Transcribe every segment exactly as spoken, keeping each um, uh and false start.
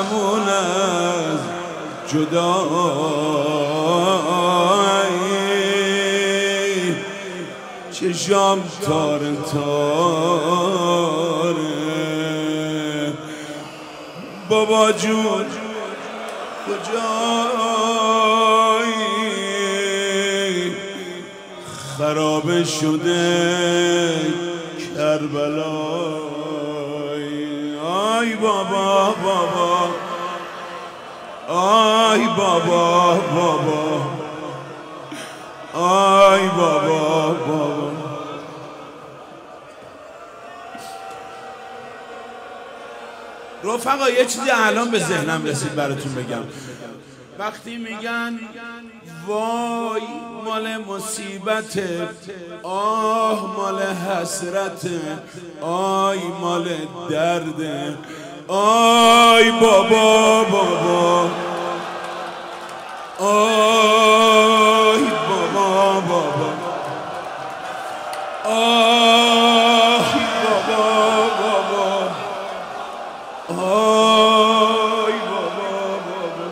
همون از جدایی چشام تار تاره بابا جون کجایی خراب شده کربلای آی بابا بابا آی بابا بابا آی بابا بابا رفقا یه چیزی الان به ذهنم رسید براتون بگم. وقتی میگن وای مال مصیبته، آه مال حسرته، آی مال درده، آی بابا بابا آی بابا بابا آی بابا بابا آی بابا بابا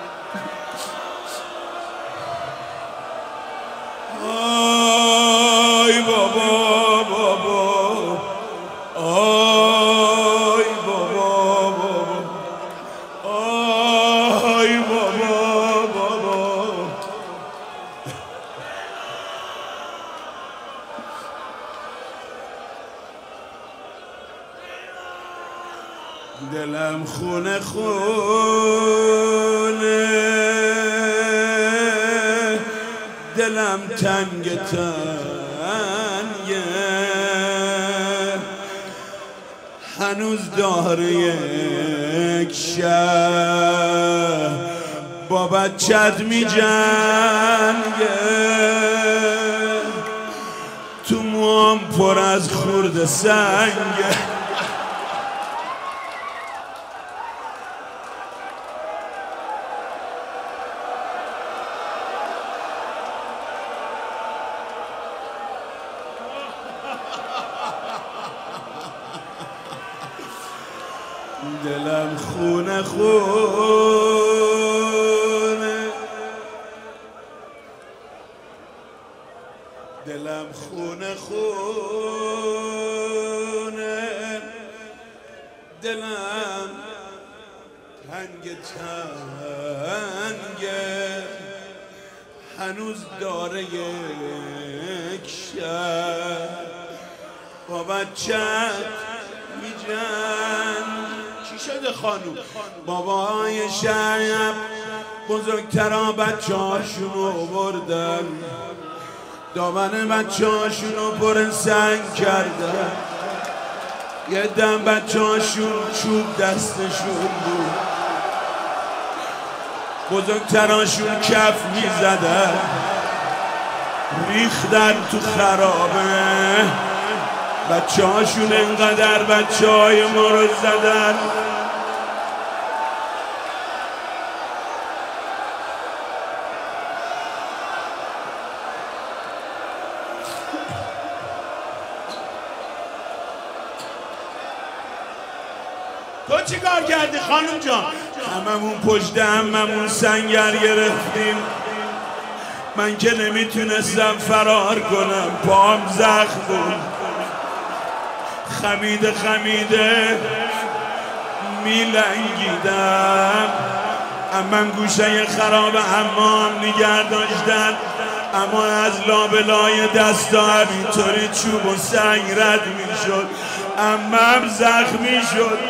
آی بابا بابا آی بابا بابا آی بابا بابا دلم خونه خونه دلم تنگ تنگه هنوز داره یک شب با بچت می جنگه تو موام پر از خورد سنگه دلم خونه خونه دلم خونه خونه دلم تنگ تنگه هنوز داره یک شب با بچت می جنگ. چی شده خانوم؟ بابای شب بزرگترا بچه هاشونو بردن دامن بچه هاشونو پر سنگ کردن یه دم بچه هاشون چوب دستشون بود بزرگتراشون کف می زدن ریختن تو خرابه بچه هاشون انقدر بچه های ما رو زدن تو چی کار کردی خانم جان؟ هممون پشت هممون سنگر گرفتیم من که نمیتونستم فرار کنم پام زخم بود خمیده خمیده میلنگیدم اما گوشه خراب حمام نگه داشتن اما از لابلای دستا همینطوری چوب و سنگ رد میشد امم زخمی شد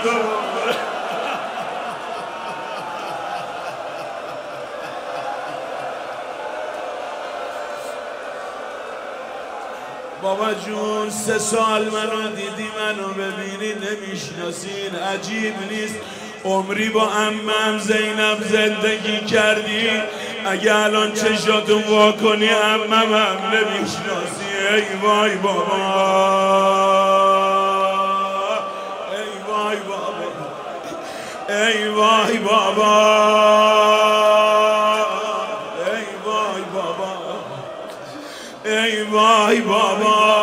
بابا جون سه سال منو دیدی منو ببینی نمیشناسین عجیب نیست عمری با عمم زینب زندگی کردی اگه الان چشاتو وا کنی عمم هم نمیشناسی ای وای بابا ای وای بابا ای وای بابا ای وای بابا ای وای بابا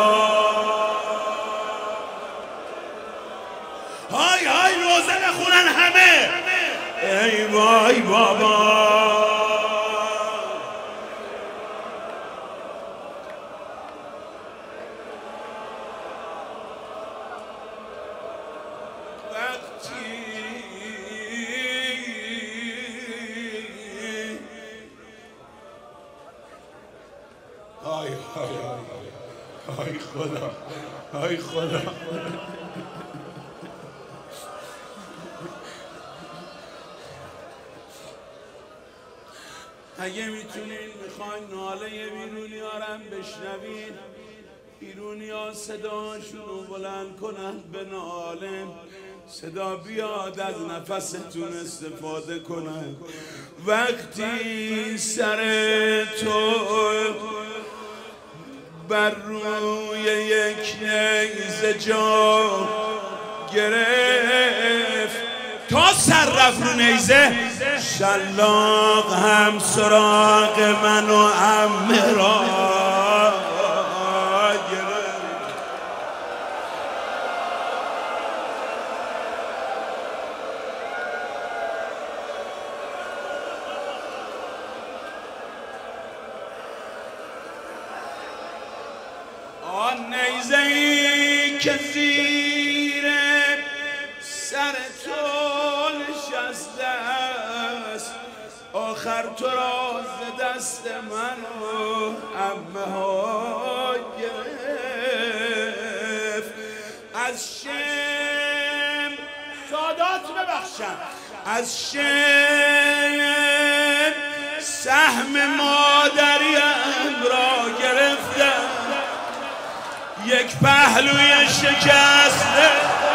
های های روزه نخونن همه ای وای بابا. آی آی آی آی خدا، آی خدا. اگه میتونین میخواین ناله بیرونیارم بشنوین، بیرونیا صداشونو بلند کنن به ناله، صدا بیاد از نفستون استفاده کنن. وقتی سر تو بر روی یک نیزه جا گرفت، تا سر رفت رو نیزه، شلاق هم سراغ من و عمه را گرفت. آن نیزه ای که زیر سر تو نشسته است، آخر تو را ز دست من و عمه ها گرفت. از شم سادات ببخشم، از شم سهم مادریم را گرفتم، یک پهلوی شکسته.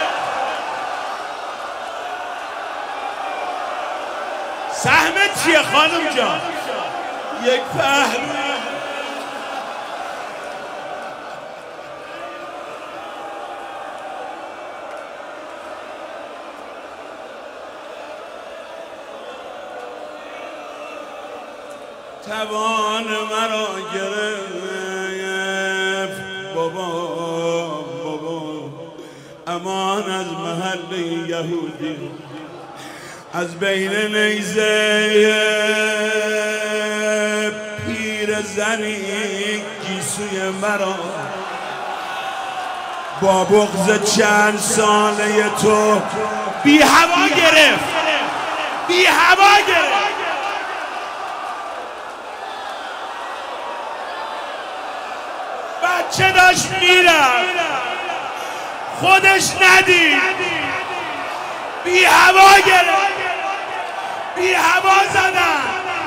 سهمت چیه خانم جان؟ یک پهلو. توان مرا گرفت بابا بابا، امان از محل یهودی، از بین نیزه پیر زنی گیسوی مرا، با بغض چند ساله تو بی هوا گرفت، بی هوا گرفت. بچه داشت میرفت، خودش ندید، بی هوا گرفت، بی هوا زدن.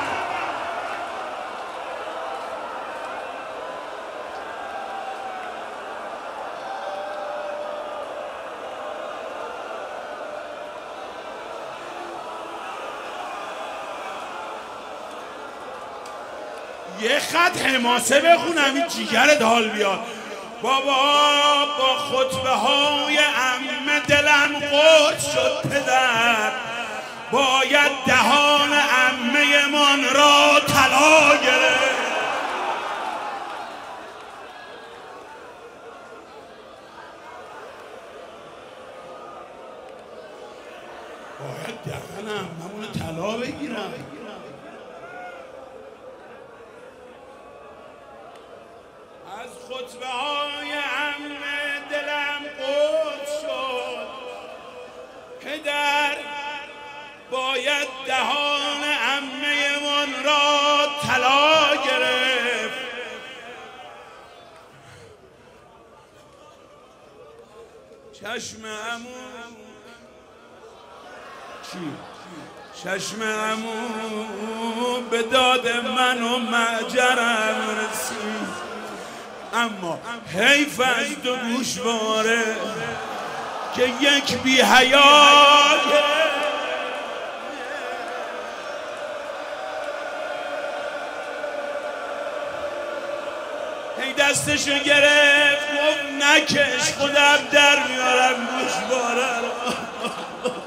یه خط حماسه بخونم این جیگرت حال بیاد. بابا با خطبه های عمه دلم قرص شد پدر، باید دهان عمه من را طلا گرفت. باید دهان عمه من طلا بگیرم. از خطبه های عمه دلم قرص شد پدر، باید دهان عمه من را طلا گرفت. چشم عمو چی؟ چشم عمو به داد من و معجرم رسید، اما حیف از دو گوشواره که یک بی حیا هی دستشو گرفت گفت نکش خودم در میارم گوشواره رو.